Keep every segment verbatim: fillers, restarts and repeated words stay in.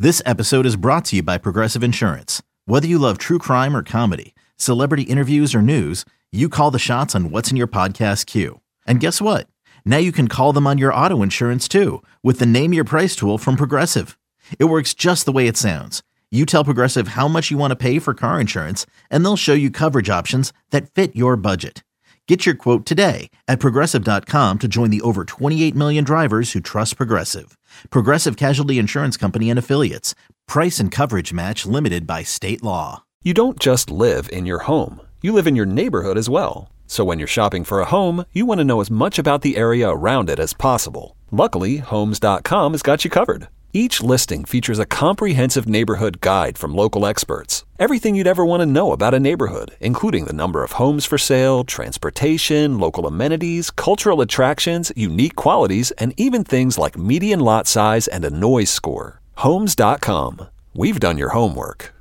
This episode is brought to you by Progressive Insurance. Whether you love true crime or comedy, celebrity interviews or news, you call the shots on what's in your podcast queue. And guess what? Now you can call them on your auto insurance too with the Name Your Price tool from Progressive. It works just the way it sounds. You tell Progressive how much you want to pay for car insurance, and they'll show you coverage options that fit your budget. Get your quote today at Progressive dot com to join the over twenty-eight million drivers who trust Progressive. Progressive Casualty Insurance Company and Affiliates. Price and coverage match limited by state law. You don't just live in your home. You live in your neighborhood as well. So when you're shopping for a home, you want to know as much about the area around it as possible. Luckily, Homes dot com has got you covered. Each listing features a comprehensive neighborhood guide from local experts. Everything you'd ever want to know about a neighborhood, including the number of homes for sale, transportation, local amenities, cultural attractions, unique qualities, and even things like median lot size and a noise score. Homes dot com. We've done your homework.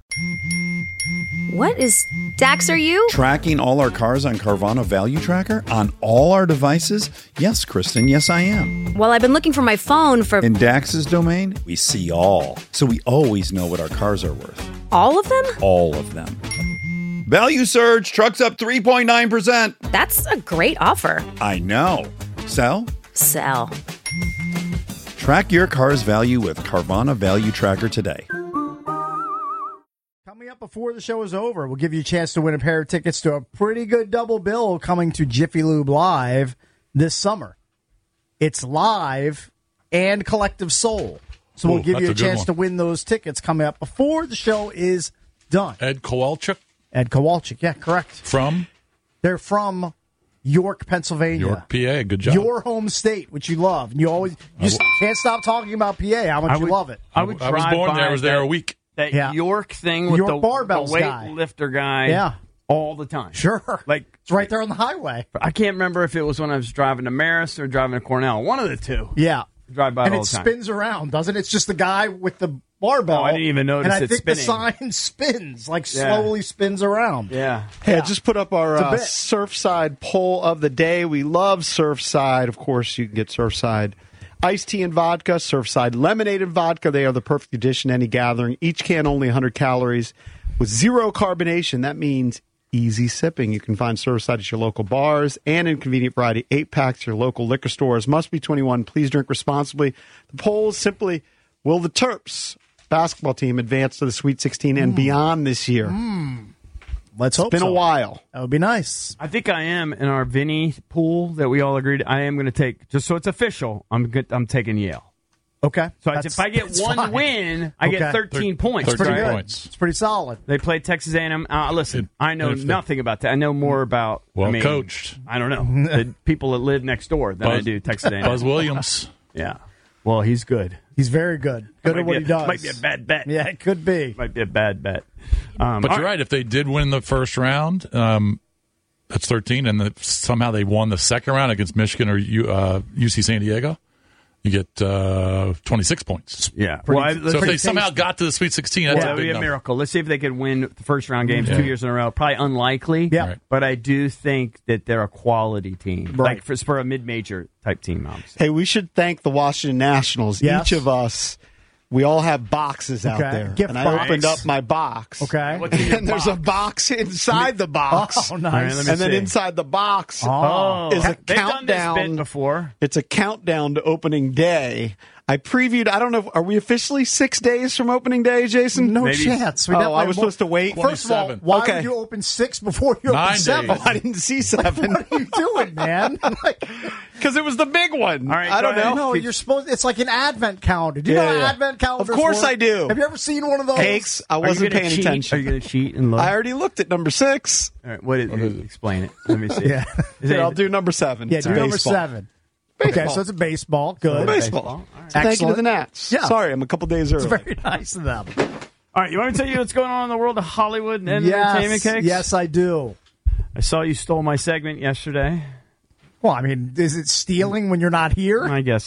What is Dax, are you? Tracking all our cars on Carvana Value Tracker on all our devices? Yes, Kristen, yes I am. Well, I've been looking for my phone for... In Dax's domain, we see all. So we always know what our cars are worth. All of them? All of them. Value surge, trucks up three point nine percent. That's a great offer. I know. Sell? Sell. Track your car's value with Carvana Value Tracker today. Coming up before the show is over, we'll give you a chance to win a pair of tickets to a pretty good double bill coming to Jiffy Lube Live this summer. It's live and Collective Soul. So Ooh, we'll give you a, a chance one. to win those tickets coming up before the show is done. Ed Kowalczyk? Ed Kowalczyk, yeah, correct. From? They're from York, Pennsylvania. York, P A. Good job. Your home state, which you love. And you always you just can't stop talking about P A, how much I you would- love it. I would I was drive born there. by I was there that- a week. That Yeah. York thing with York the, barbells the guy. weightlifter guy Yeah. all the time. Sure. Like, It's right there on the highway. I can't remember if it was when I was driving to Marist or driving to Cornell. One of the two. Yeah. Drive by and it it all the time. spins around, doesn't it? It's just the guy with the barbell. Oh, I didn't even notice And I it think spinning. the sign spins, like Yeah. slowly spins around. Yeah. Hey, Yeah. I just put up our It's a uh, bit. Surfside poll of the day. We love Surfside. Of course, you can get Surfside iced tea and vodka, Surfside lemonade and vodka. They are the perfect addition to any gathering. Each can only one hundred calories with zero carbonation. That means easy sipping. You can find Surfside at your local bars and in convenient variety eight-packs at your local liquor stores. Must be twenty-one. Please drink responsibly. The poll is simply, will the Terps basketball team advance to the Sweet sixteen and beyond this year? Let's It's hope been so. a while. That would be nice. I think I am in our Vinny pool that we all agreed. I am going to take, just so it's official, I'm good, I'm taking Yale. Okay. So I, That's- if I get that's one fine. win, I Okay. get thirteen points. thirteen Pretty right? good. points. It's pretty solid. They play Texas A and M. Uh, listen, It- I know if they- nothing about that. I know more about Well I mean, coached. I don't know the people that live next door than I Buzz- do Texas A and Buzz M. Williams. Yeah. Well, he's good. He's very good. Good Might at what be he a- does. Might be a bad bet. Yeah, it could be. Might be a bad bet. Um, But all you're right. If they did win the first round, um, that's thirteen, and the, somehow they won the second round against Michigan or U, uh, U C San Diego, you get uh, twenty-six points. Yeah. Well, I, So if they pretty somehow tasty. got to the Sweet sixteen, that's Yeah, a that would big be a number. miracle. Let's see if they could win the first round games Yeah. two years in a row. Probably unlikely. Yeah. Right. But I do think that they're a quality team. Right. Like for, for a mid major type team, obviously. Hey, we should thank the Washington Nationals. Yes. Each of us, we all have boxes out Okay. there. Gift and I box. opened up my box. Okay. What's in your And there's a box inside the box. Oh, All right, nice. let me and then see. inside the box Oh. is a They've done this countdown. bit before. It's a countdown to opening day. I previewed, I don't know, are we officially six days from opening day, Jason? No Maybe- chance. We Oh, definitely I was have more- supposed to wait? First of all, twenty-seven. why Okay. would you open six before you Nine open seven? days. Oh, I didn't see seven. What are you doing, man? Like, Because it was the big one. All right, I go don't ahead. know. no, you're supposed. It's like an advent calendar. Do you Yeah, know how yeah. advent calendars Of course work? I do. Have you ever seen one of those? Cakes, I Are you wasn't gonna paying cheat? attention. Are you going to cheat and look? I already looked at number six. All right, what is, explain it. Let me see. Yeah. Is Here, it- I'll do number seven. Yeah, It's do a number baseball. seven. Okay, Baseball. so it's a baseball. Good. Baseball. All right. Thank you to Excellent. the Nats. Yeah. Sorry, I'm a couple days early. It's very nice of them. All right, you want me to tell you what's going on in the world of Hollywood and Yes, entertainment, Cakes? yes, I do. I saw you stole my segment yesterday. Well, I mean, is it stealing when you're not here? I guess.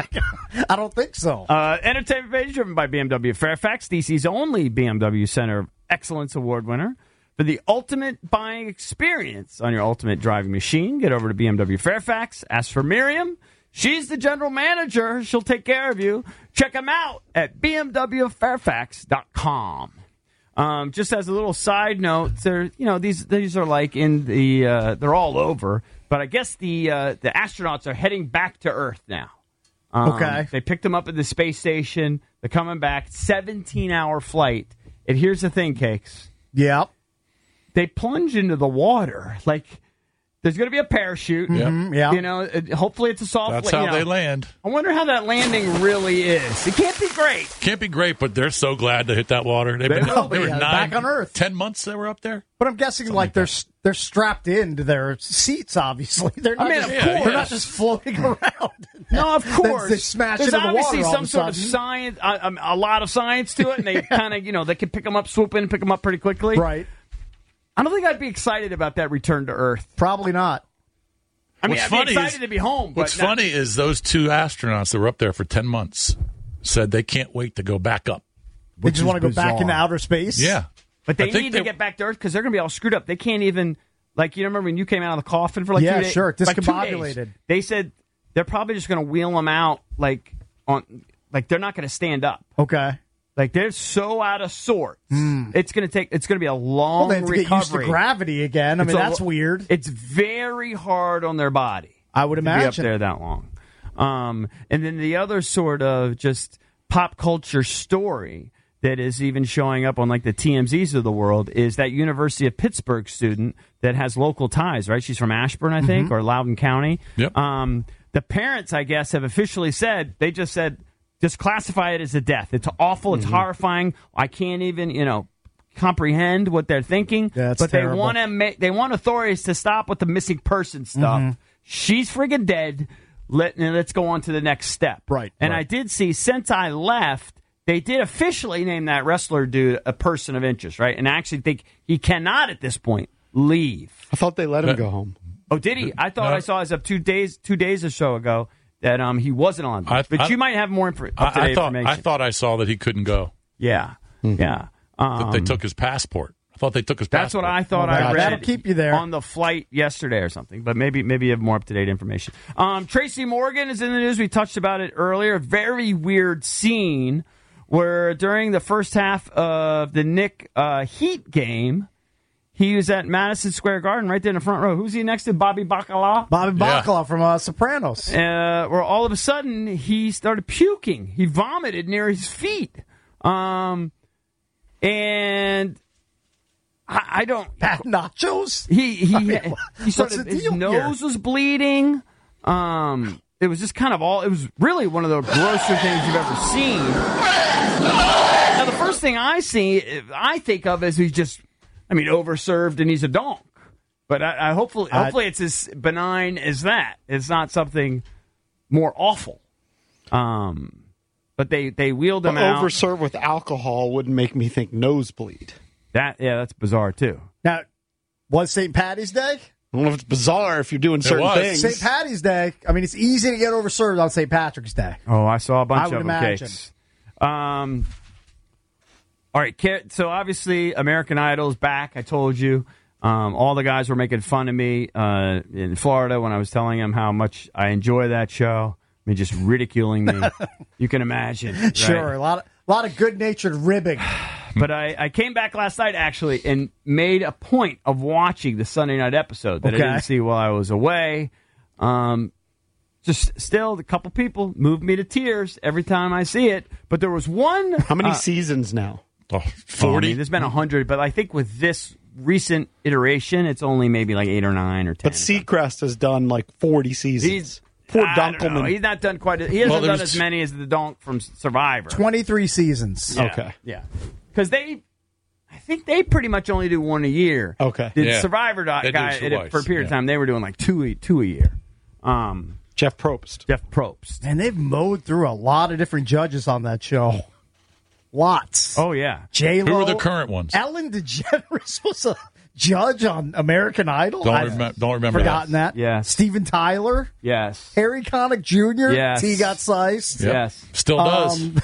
I don't think so. Uh, entertainment page driven by B M W Fairfax, D C's only B M W Center of Excellence Award winner. For the ultimate buying experience on your ultimate driving machine, get over to B M W Fairfax. Ask for Miriam. She's the general manager. She'll take care of you. Check them out at b m w fairfax dot com. Um, just as a little side note, they're, you know, these these are like in the uh, they're all over, but I guess the uh, the astronauts are heading back to Earth now. Um, Okay. They picked them up at the space station. They're coming back. seventeen hour flight. And here's the thing, Cakes. Yep. They plunge into the water. Like, there's going to be a parachute. Mhm, yeah. You know, it, hopefully it's a soft That's la- how you know. they land. I wonder how that landing really is. It can't be great. Can't be great, but they're so glad to hit that water. They've They been will they be, were yeah, nine, back on Earth. ten months they were up there. But I'm guessing like like they're that. s- they're strapped into their seats. Obviously, they're not. I mean, just, of course. they're not just floating around. No, of course. They smash There's into the obviously water all some of a sort of sudden. science, uh, um, a lot of science to it, and they kind of, you know, they can pick them up, swoop in, and pick them up pretty quickly. Right. I don't think I'd be excited about that return to Earth. Probably not. I mean, What's I'd be funny excited is- to be home. What's but not- funny is those two astronauts that were up there for ten months said they can't wait to go back up. They just is want to go back bizarre. into outer space. Yeah. But they I think need to they- get back to Earth because they're going to be all screwed up. They can't even, like, you remember when you came out of the coffin for like Yeah, two days? sure, Like two discombobulated. days. They said they're probably just going to wheel them out, like, on, like they're not going to stand up. Okay. Like, they're so out of sorts. It's going to take, it's going to be a long Well, they have to recovery. get used to gravity again. I It's mean, a that's lo- weird. It's very hard on their body. I would to be up imagine. there that long. Um, and then the other sort of just pop culture story that is even showing up on like the T M Zs of the world is that University of Pittsburgh student that has local ties, right? She's from Ashburn, I think, or Loudoun County. Yep. Um, the parents, I guess, have officially said, they just said, just classify it as a death. It's awful. It's horrifying. I can't even, you know, comprehend what they're thinking. Yeah, that's but terrible. they want to ma- they want authorities to stop with the missing person stuff. She's friggin' dead. Let, and let's go on to the next step. Right, And right. I did see, since I left, they did officially name that wrestler dude a person of interest, right? And I actually think he cannot at this point leave. I thought they let him go home. Oh, did he? I thought No. I saw as of two days, two days or so ago that um he wasn't on. I- but I- you might have more info, I, up-to-date I thought information. I thought I saw that he couldn't go. yeah, yeah. Um, That they took his passport. I thought they took his That's passport. what I thought Well, I that- read. that'll keep you there. on the flight yesterday or something. But maybe maybe you have more up to date information. Um, Tracy Morgan is in the news. We touched about it earlier. Very weird scene where during the first half of the Nick uh, Heat game, he was at Madison Square Garden, right there in the front row. Who's he next to? Bobby Bacala. Bobby Yeah. Bacala from uh, Sopranos. Uh, where all of a sudden he started puking. He vomited near his feet. Um, and I, I don't. Bad nachos. He he I mean, he what's started, the his deal nose here? was bleeding. Um, it was just kind of all. It was really one of the grosser things you've ever seen. Now, the first thing I see, I think of is he's just, I mean, overserved and he's a donk. But I, I hopefully, I- hopefully, it's as benign as that. It's not something more awful. Um, but they they wheeled him out. Overserved with alcohol wouldn't make me think nosebleed. That yeah, that's bizarre too. Now, was Saint Patty's Day? I don't know if it's bizarre if you're doing certain was. things. Saint Patty's Day. I mean, it's easy to get overserved on Saint Patrick's Day. Oh, I saw a bunch I would of them imagine. cakes. Um, all right, Ca- so obviously American Idol's back. I told you. Um, all the guys were making fun of me uh, in Florida when I was telling them how much I enjoy that show. I mean, just ridiculing me. You can imagine. Right? Sure, a lot of a lot of good natured ribbing. But I, I came back last night, actually, and made a point of watching the Sunday night episode that Okay. I didn't see while I was away. Um, just still, a couple people moved me to tears every time I see it. But there was one. How many uh, seasons now? Oh, Well, I forty. mean, there's been a hundred, but I think with this recent iteration, it's only maybe like eight or nine or ten. But Seacrest has done like forty seasons. He's Poor I don't know. Dunkelman. He's not done quite. He hasn't Well, done there's- as many as the Donk from Survivor. Twenty-three seasons. Yeah, Okay. yeah, because they, I think they pretty much only do one a year. Okay. The Yeah. Survivor doc- They do guy twice, for a period of yeah. time they were doing like two a, two a year. Um, Jeff Probst. Jeff Probst. And they've mowed through a lot of different judges on that show. Lots. Oh yeah, J Lo. Who are the current ones? Ellen DeGeneres was a judge on American Idol. Don't, I've remem- don't remember forgotten that. Yes. Steven Tyler. yes, Harry Connick Junior Yes. He got sliced. that. Yep. yes. Still does. Um,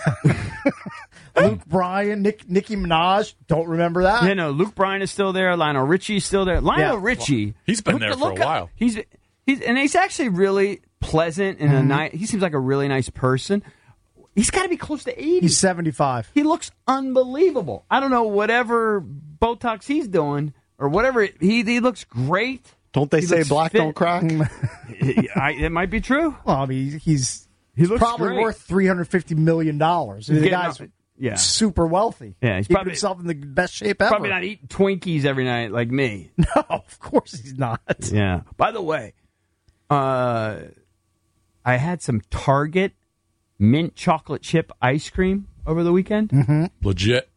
Luke Bryan, Nick, Nicki Minaj. Don't remember that. You know, Luke Bryan is still there. Lionel Richie's still there. Lionel Yeah. Richie. He's been look- there for look a up- while. He's he's and he's actually really pleasant and a nice. He seems like a really nice person. He's got to be close to eighty. He's seventy-five. He looks unbelievable. I don't know whatever Botox he's doing or whatever. It, he he looks great. Don't they He say looks black fit. don't crack? I, it might be true. Well, I mean, he's He looks probably great. worth three hundred fifty million dollars. I mean, the Getting guy's up- yeah. super wealthy. Yeah, he's Keeping probably- himself in the best shape ever. Probably not eating Twinkies every night like me. No, of course he's not. Yeah. By the way, uh, I had some Target mint chocolate chip ice cream over the weekend. Mm-hmm. Legit.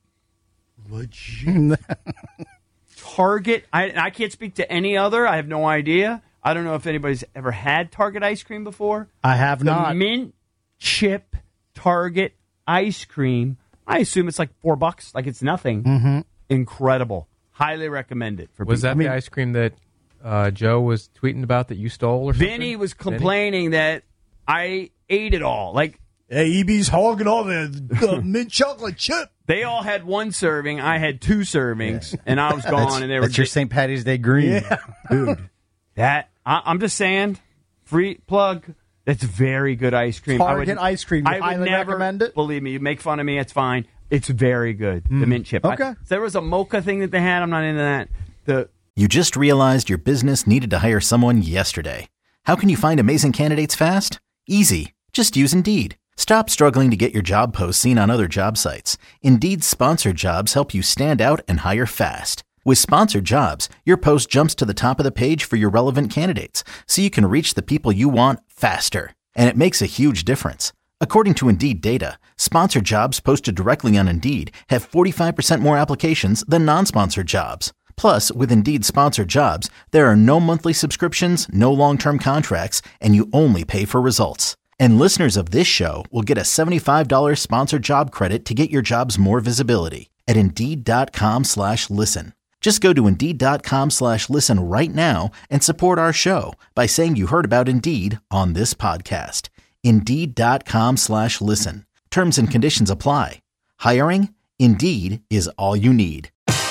Target. I I can't speak to any other. I have no idea. I don't know if anybody's ever had Target ice cream before. I have The not. mint chip Target ice cream. I assume it's like four bucks. Like it's nothing. Mm-hmm. Incredible. Highly recommend it for Was people. that the ice cream that uh, Joe was tweeting about that you stole or something? Vinny was complaining that I ate it all. Like, hey, E B's hogging all the uh, mint chocolate chip. they all had one serving. I had two servings, and I was gone. That's, and they were that's your just, Saint Patty's Day green. Yeah. dude. That I, I'm just saying, free plug. That's very good ice cream. Target I would, ice cream. You I would highly never recommend it? Believe me, you make fun of me. It's fine. It's very good. The mint chip. I- Okay. there was a mocha thing that they had. I'm not into that. The You just realized your business needed to hire someone yesterday. How can you find amazing candidates fast? Easy. Just use Indeed. Stop struggling to get your job posts seen on other job sites. Indeed's sponsored jobs help you stand out and hire fast. With sponsored jobs, your post jumps to the top of the page for your relevant candidates, so you can reach the people you want faster. And it makes a huge difference. According to Indeed data, sponsored jobs posted directly on Indeed have forty-five percent more applications than non-sponsored jobs. Plus, with Indeed sponsored jobs, there are no monthly subscriptions, no long-term contracts, and you only pay for results. And listeners of this show will get a seventy-five dollars sponsored job credit to get your jobs more visibility at Indeed.com slash listen. Just go to Indeed.com slash listen right now and support our show by saying you heard about Indeed on this podcast. Indeed.com slash listen. Terms and conditions apply. Hiring? Indeed is all you need.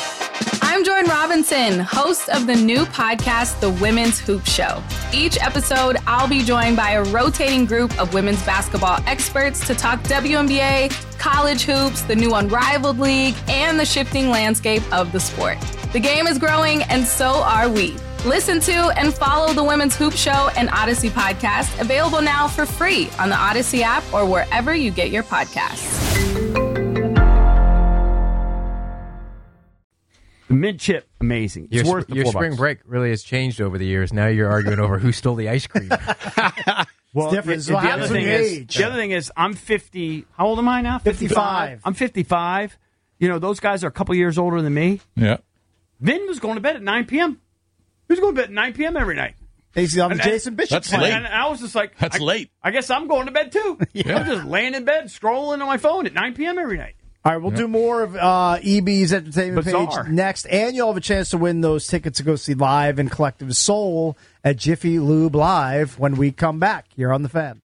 I'm Jordan Robinson, host of the new podcast, The Women's Hoop Show. Each episode, I'll be joined by a rotating group of women's basketball experts to talk W N B A, college hoops, the new Unrivaled League, and the shifting landscape of the sport. The game is growing, and so are we. Listen to and follow the Women's Hoop Show and Odyssey podcast, available now for free on the Odyssey app or wherever you get your podcasts. The mint chip, amazing. It's Your, worth sp- the your four spring bucks. break really has changed over the years. Now you're arguing over who stole the ice cream. Well, different. the, So the how other does thing it is, age? the other thing is, I'm fifty. How old am I now? fifty-five. I'm fifty-five. You know, those guys are a couple years older than me. Yeah. Vin was going to bed at nine p.m. He was going to bed at nine p.m. every night. He's on the And- Jason Bishop That's plan. late. And I was just like, That's I, late. I guess I'm going to bed too. I'm just laying in bed, scrolling on my phone at nine p.m. every night. All right, we'll do more of uh, E B's entertainment Bizarre. page next, and you'll have a chance to win those tickets to go see Live and Collective Soul at Jiffy Lube Live when we come back here on The Fan.